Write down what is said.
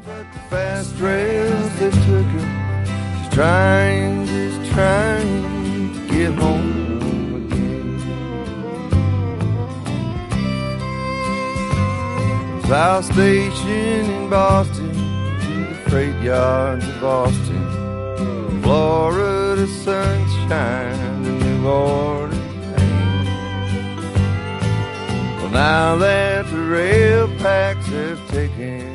But the fast rails, they took her. She's trying, just trying to get home again. South Station in Boston to the freight yards of Austin, Florida sunshine to New Orleans pain. Well, now that the rail packs have taken